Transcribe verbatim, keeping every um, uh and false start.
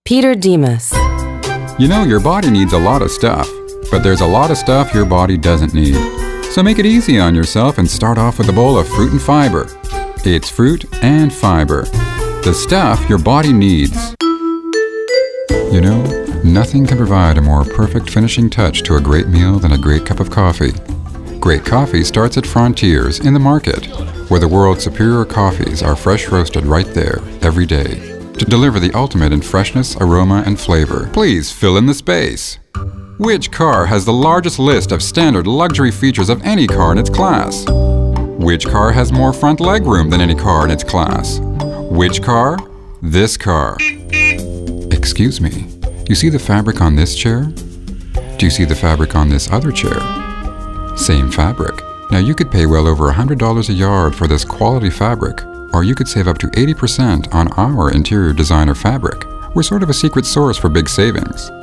Peter Demas. You know, your body needs a lot of stuff, but there's a lot of stuff your body doesn't need. So make it easy on yourself and start off with a bowl of fruit and fiber. It's fruit and fiber, the stuff your body needs. You know, nothing can provide a more perfect finishing touch to a great meal than a great cup of coffee. Great coffee starts at Frontiers in the market, where the world's superior coffees are fresh roasted right there every day to deliver the ultimate in freshness, aroma, and flavor. Please fill in the space. Which car has the largest list of standard luxury features of any car in its class? Which car has more front legroom than any car in its class? Which car? This car. Excuse me, you see the fabric on this chair? Do you see the fabric on this other chair? Same fabric. Now you could pay well over one hundred dollars a yard for this quality fabric, or you could save up to eighty percent on our interior designer fabric. We're sort of a secret source for big savings.